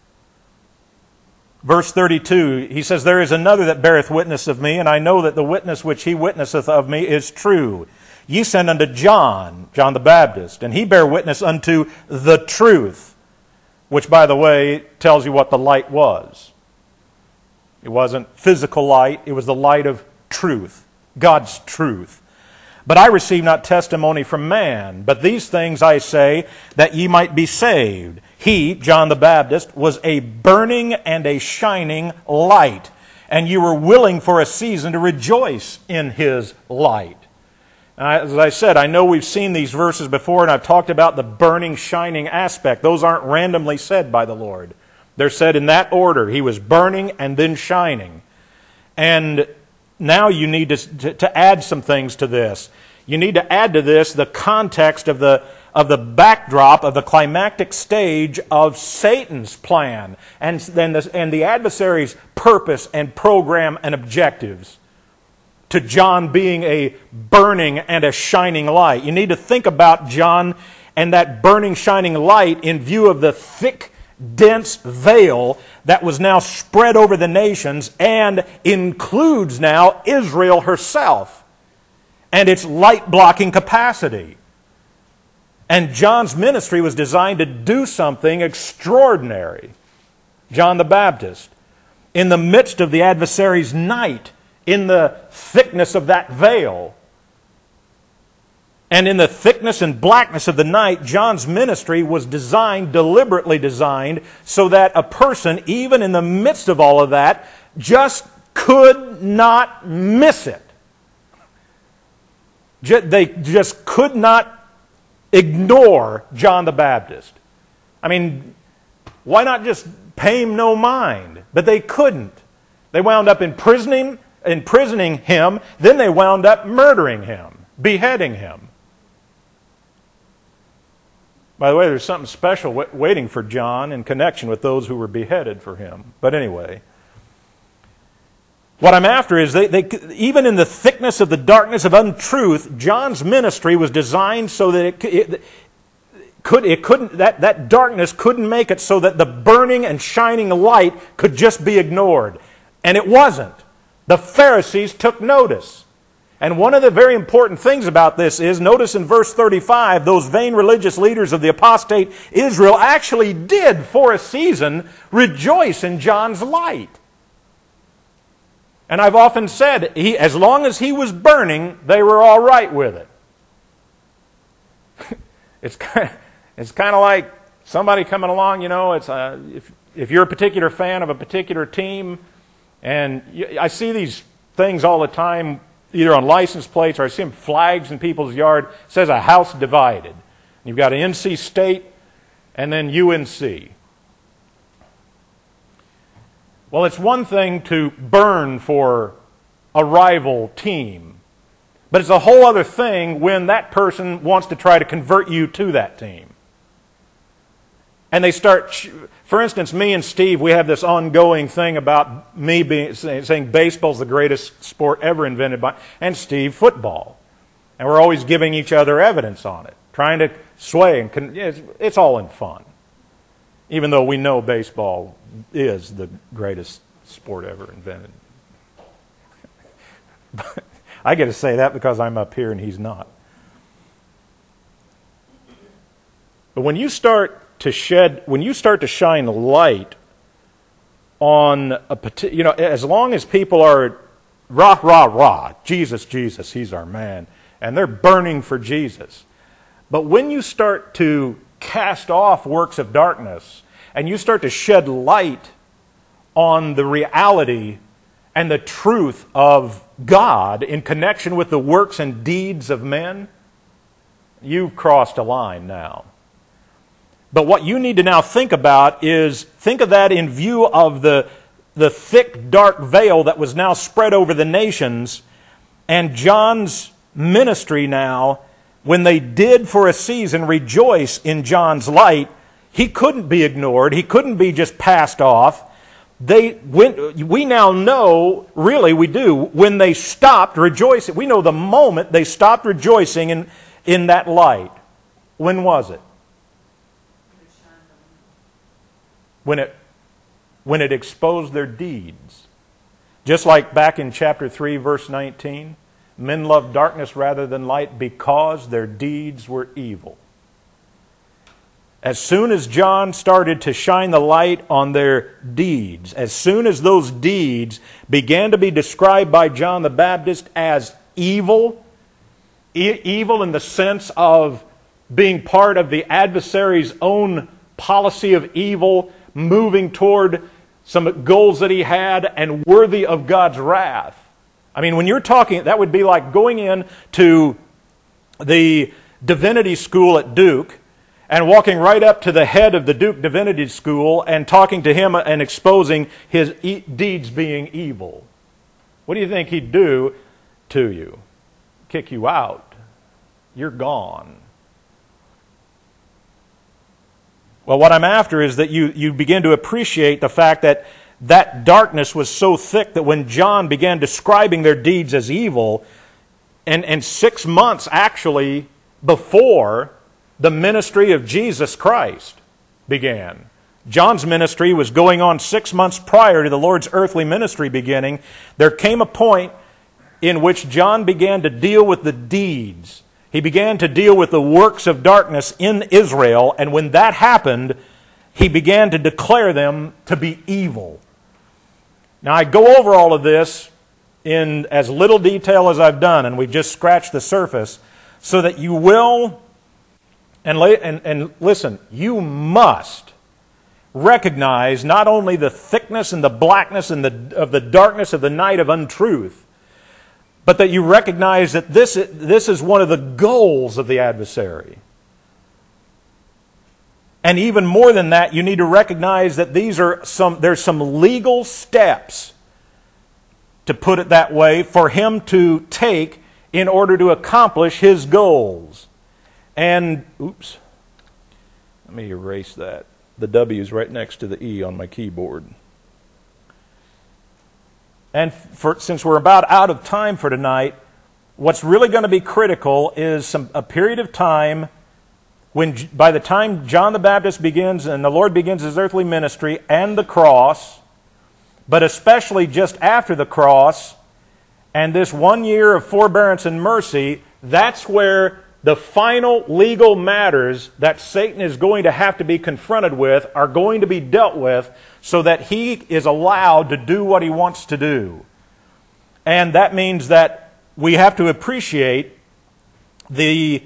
Verse 32, he says, there is another that beareth witness of me, and I know that the witness which he witnesseth of me is true. Ye send unto John the Baptist, and he bare witness unto the truth, which, by the way, tells you what the light was. It wasn't physical light, it was the light of truth, God's truth. But I receive not testimony from man, but these things I say, that ye might be saved. He, John the Baptist, was a burning and a shining light, and you were willing for a season to rejoice in his light. As I said, I know we've seen these verses before, and I've talked about the burning, shining aspect. Those aren't randomly said by the Lord. They're said in that order. He was burning and then shining. And now you need to add some things to this. You need to add to this the context of the backdrop of the climactic stage of Satan's plan and the adversary's purpose and program and objectives to John being a burning and a shining light. You need to think about John and that burning, shining light in view of the thick, dense veil that was now spread over the nations and includes now Israel herself and its light-blocking capacity. And John's ministry was designed to do something extraordinary. John the Baptist, in the midst of the adversary's night, in the thickness of that veil, and in the thickness and blackness of the night, John's ministry was deliberately designed, so that a person, even in the midst of all of that, just could not miss it. They just could not ignore John the Baptist. I mean, why not just pay him no mind? But they couldn't. They wound up imprisoning him, then they wound up murdering him, beheading him. By the way, there's something special waiting for John in connection with those who were beheaded for him. But anyway, what I'm after is even in the thickness of the darkness of untruth, John's ministry was designed so that that darkness couldn't make it so that the burning and shining light could just be ignored. And it wasn't. The Pharisees took notice. And one of the very important things about this is, notice in verse 35, those vain religious leaders of the apostate Israel actually did, for a season, rejoice in John's light. And I've often said, as long as he was burning, they were all right with it. It's kind of like somebody coming along, if you're a particular fan of a particular team, and I see these things all the time, either on license plates or I see them flags in people's yard. It says a house divided. You've got NC State and then UNC. Well, it's one thing to burn for a rival team, but it's a whole other thing when that person wants to try to convert you to that team. And they start, for instance, me and Steve, we have this ongoing thing about me saying baseball's the greatest sport ever invented by, and Steve, football. And we're always giving each other evidence on it, trying to sway, and it's all in fun. Even though we know baseball is the greatest sport ever invented. I get to say that because I'm up here and he's not. But when you start to shine light on as long as people are rah, rah, rah, Jesus, Jesus, he's our man, and they're burning for Jesus. But when you start to cast off works of darkness and you start to shed light on the reality and the truth of God in connection with the works and deeds of men, you've crossed a line now. But what you need to now think about is, think of that in view of the thick, dark veil that was now spread over the nations, and John's ministry now, when they did for a season rejoice in John's light, he couldn't be ignored. He couldn't be just passed off. We now know, really we do, when they stopped rejoicing. We know the moment they stopped rejoicing in that light. When was it? When it exposed their deeds. Just like back in chapter 3, verse 19, men loved darkness rather than light because their deeds were evil. As soon as John started to shine the light on their deeds, as soon as those deeds began to be described by John the Baptist as evil, evil in the sense of being part of the adversary's own policy of evil, moving toward some goals that he had and worthy of God's wrath. I mean, when you're talking, that would be like going in to the divinity school at Duke and walking right up to the head of the Duke Divinity School and talking to him and exposing his deeds being evil. What do you think he'd do to you? Kick you out. You're gone. Well, what I'm after is that you begin to appreciate the fact that that darkness was so thick that when John began describing their deeds as evil, and 6 months actually before the ministry of Jesus Christ began. John's ministry was going on 6 months prior to the Lord's earthly ministry beginning. There came a point in which John began to deal with the deeds. He began to deal with the works of darkness in Israel, and when that happened, he began to declare them to be evil. Now, I go over all of this in as little detail as I've done, and we've just scratched the surface, so that you will, and listen, you must recognize not only the thickness and the blackness and of the darkness of the night of untruth, but that you recognize that this is one of the goals of the adversary. And even more than that, you need to recognize that there's some legal steps, to put it that way, for him to take in order to accomplish his goals. And, oops, let me erase that. The W is right next to the E on my keyboard. And since we're about out of time for tonight, what's really going to be critical is a period of time when, by the time John the Baptist begins and the Lord begins his earthly ministry and the cross, but especially just after the cross and this 1 year of forbearance and mercy, that's where the final legal matters that Satan is going to have to be confronted with are going to be dealt with so that he is allowed to do what he wants to do. And that means that we have to appreciate the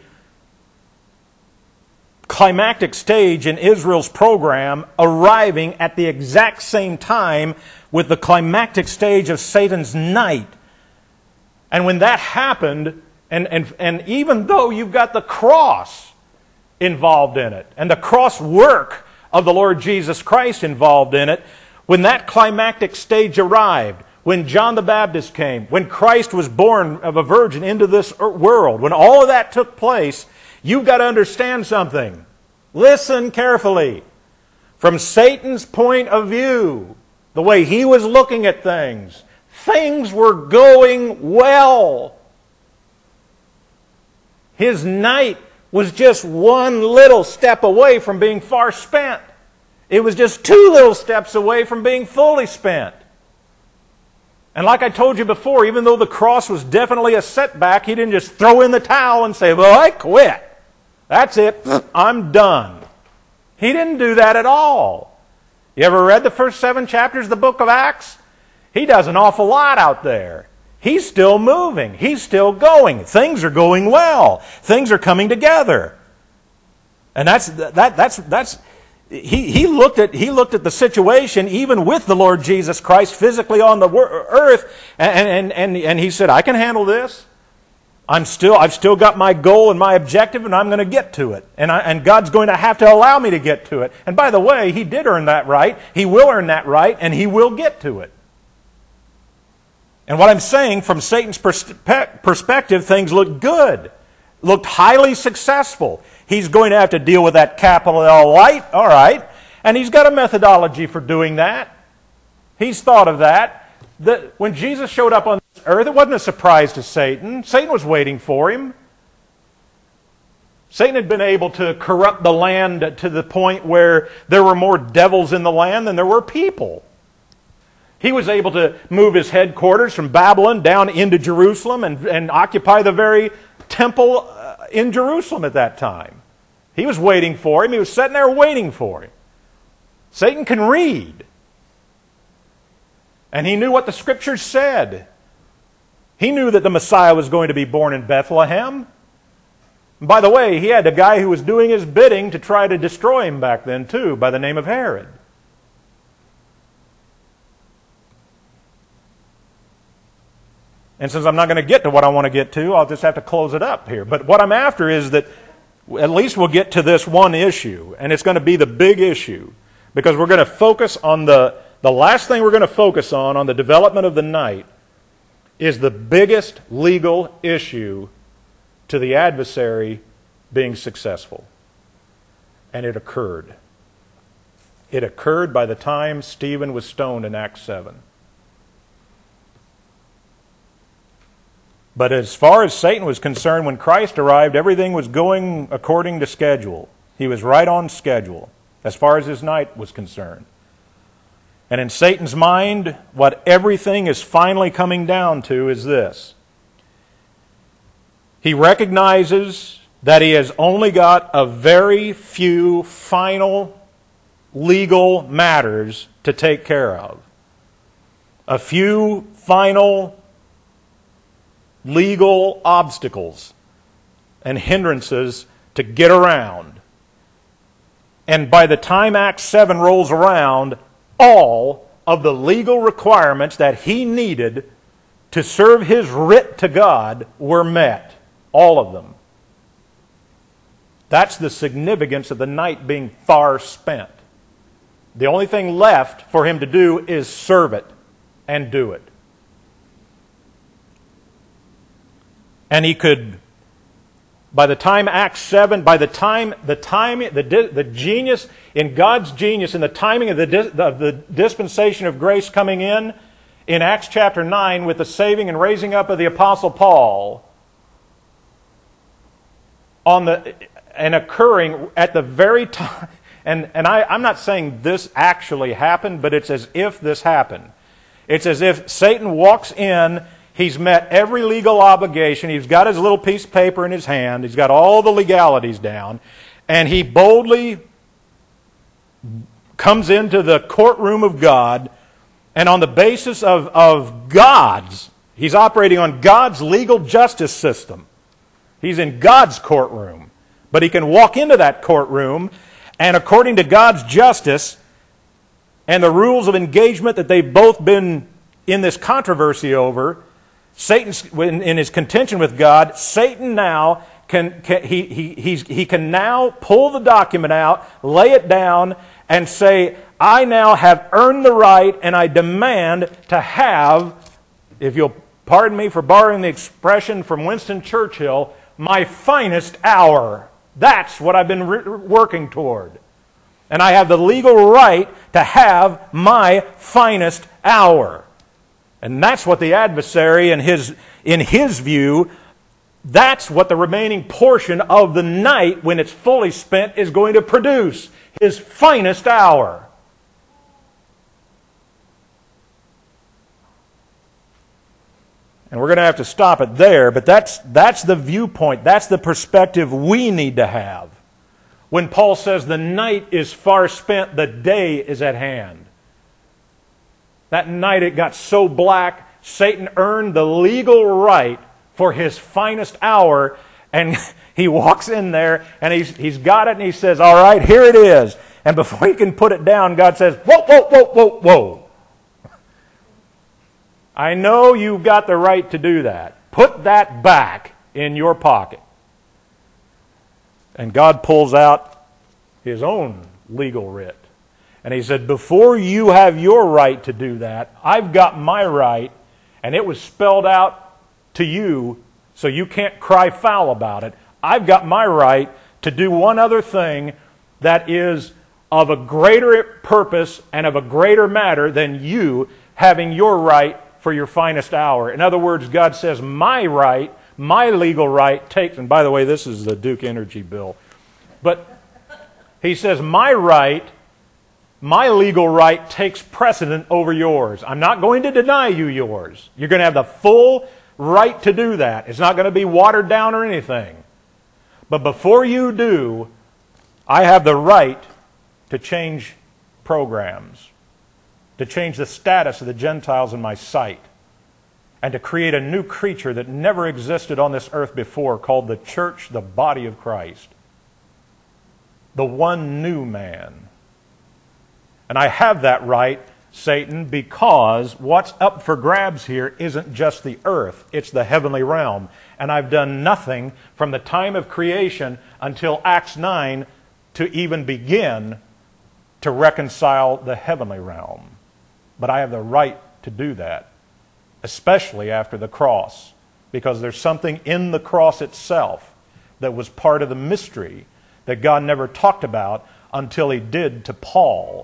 climactic stage in Israel's program arriving at the exact same time with the climactic stage of Satan's night. And when that happened, and even though you've got the cross involved in it, and the cross work of the Lord Jesus Christ involved in it, when that climactic stage arrived, when John the Baptist came, when Christ was born of a virgin into this world, when all of that took place, you've got to understand something. Listen carefully. From Satan's point of view, the way he was looking at things, things were going well. His night was just one little step away from being far spent. It was just two little steps away from being fully spent. And like I told you before, even though the cross was definitely a setback, he didn't just throw in the towel and say, well, I quit. That's it. I'm done. He didn't do that at all. You ever read the first 7 chapters of the book of Acts? He does an awful lot out there. He's still moving. He's still going. Things are going well. Things are coming together. And he looked at the situation even with the Lord Jesus Christ physically on the earth, and he said, I can handle this. I've still got my goal and my objective, and I'm going to get to it. And God's going to have to allow me to get to it. And by the way, He did earn that right. He will earn that right, and He will get to it. And what I'm saying, from Satan's perspective, things look good. Looked highly successful. He's going to have to deal with that capital L light, all right. And he's got a methodology for doing that. He's thought of that. When Jesus showed up on this earth, it wasn't a surprise to Satan. Satan was waiting for him. Satan had been able to corrupt the land to the point where there were more devils in the land than there were people. He was able to move his headquarters from Babylon down into Jerusalem and occupy the very temple in Jerusalem at that time. He was waiting for him. He was sitting there waiting for him. Satan can read. And he knew what the Scriptures said. He knew that the Messiah was going to be born in Bethlehem. And by the way, he had a guy who was doing his bidding to try to destroy him back then too, by the name of Herod. And since I'm not going to get to what I want to get to, I'll just have to close it up here. But what I'm after is that at least we'll get to this one issue, and it's going to be the big issue, because we're going to focus on the last thing we're going to focus on the development of the night, is the biggest legal issue to the adversary being successful. And it occurred. It occurred by the time Stephen was stoned in Acts 7. But as far as Satan was concerned, when Christ arrived, everything was going according to schedule. He was right on schedule, as far as his night was concerned. And in Satan's mind, what everything is finally coming down to is this. He recognizes that he has only got a very few final legal matters to take care of. A few final legal obstacles and hindrances to get around. And by the time Acts 7 rolls around, all of the legal requirements that he needed to serve his writ to God were met. All of them. That's the significance of the night being far spent. The only thing left for him to do is serve it and do it. And he could, by the time Acts 7, by the genius, in God's genius, in the timing of the dispensation of grace coming in Acts chapter 9 with the saving and raising up of the Apostle Paul, and occurring at the very time, and I'm not saying this actually happened, but it's as if this happened. It's as if Satan walks in. He's met every legal obligation. He's got his little piece of paper in his hand. He's got all the legalities down. And he boldly comes into the courtroom of God. And on the basis of God's, He's operating on God's legal justice system. He's in God's courtroom. But he can walk into that courtroom, and according to God's justice and the rules of engagement that they've both been in this controversy over, Satan, in his contention with God, Satan now he can now pull the document out, lay it down, and say, I now have earned the right, and I demand to have, if you'll pardon me for borrowing the expression from Winston Churchill, my finest hour. That's what I've been working toward. And I have the legal right to have my finest hour. And that's what the adversary, in his view, that's what the remaining portion of the night, when it's fully spent, is going to produce. His finest hour. And we're going to have to stop it there, but that's the viewpoint, that's the perspective we need to have. When Paul says the night is far spent, the day is at hand. That night it got so black, Satan earned the legal right for his finest hour, and he walks in there, and he's got it, and he says, all right, here it is. And before he can put it down, God says, whoa, whoa, whoa, whoa, whoa. I know you've got the right to do that. Put that back in your pocket. And God pulls out His own legal writ. And He said, before you have your right to do that, I've got my right, and it was spelled out to you, so you can't cry foul about it. I've got my right to do one other thing that is of a greater purpose and of a greater matter than you having your right for your finest hour. In other words, God says, my right, my legal right takes, and by the way, this is the Duke Energy bill, but He says, my right, my legal right takes precedent over yours. I'm not going to deny you yours. You're going to have the full right to do that. It's not going to be watered down or anything. But before you do, I have the right to change programs, to change the status of the Gentiles in my sight, and to create a new creature that never existed on this earth before, called the church, the body of Christ. The one new man. And I have that right, Satan, because what's up for grabs here isn't just the earth, it's the heavenly realm. And I've done nothing from the time of creation until Acts 9 to even begin to reconcile the heavenly realm. But I have the right to do that, especially after the cross, because there's something in the cross itself that was part of the mystery that God never talked about until He did to Paul.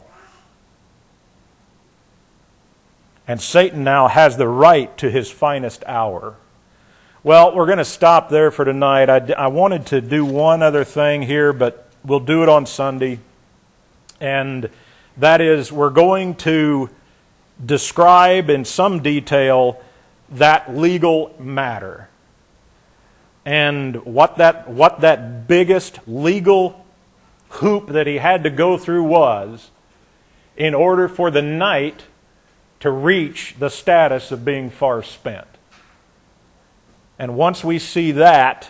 And Satan now has the right to his finest hour. Well, we're going to stop there for tonight. I wanted to do one other thing here, but we'll do it on Sunday. And that is, we're going to describe in some detail that legal matter. And what that biggest legal hoop that he had to go through was in order for the night to reach the status of being far spent. And once we see that,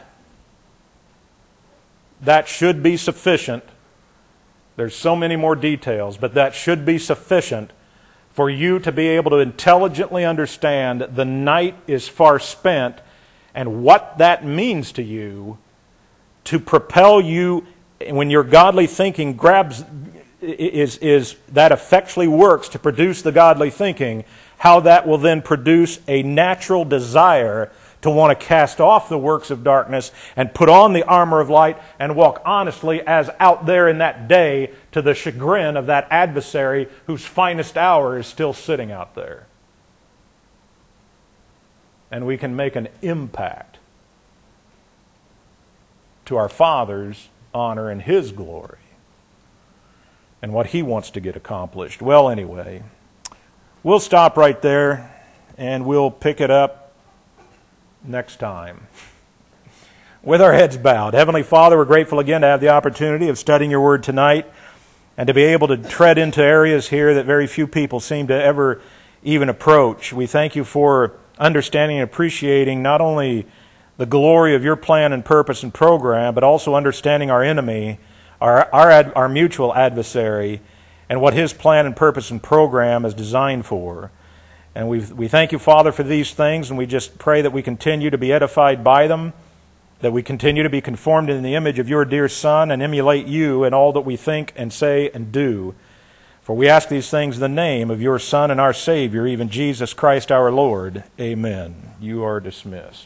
that should be sufficient. There's so many more details, but that should be sufficient for you to be able to intelligently understand the night is far spent and what that means to you to propel you when your godly thinking is that effectually works to produce the godly thinking, how that will then produce a natural desire to want to cast off the works of darkness and put on the armor of light and walk honestly as out there in that day, to the chagrin of that adversary whose finest hour is still sitting out there. And we can make an impact to our Father's honor and His glory and what He wants to get accomplished. Well, anyway, we'll stop right there and we'll pick it up next time. With our heads bowed. Heavenly Father, we're grateful again to have the opportunity of studying Your Word tonight and to be able to tread into areas here that very few people seem to ever even approach. We thank You for understanding and appreciating not only the glory of your plan and purpose and program, but also understanding our enemy, our mutual adversary, and what his plan and purpose and program is designed for. And we thank you, Father, for these things, and we just pray that we continue to be edified by them, that we continue to be conformed in the image of your dear Son and emulate you in all that we think and say and do. For we ask these things in the name of your Son and our Savior, even Jesus Christ our Lord. Amen. You are dismissed.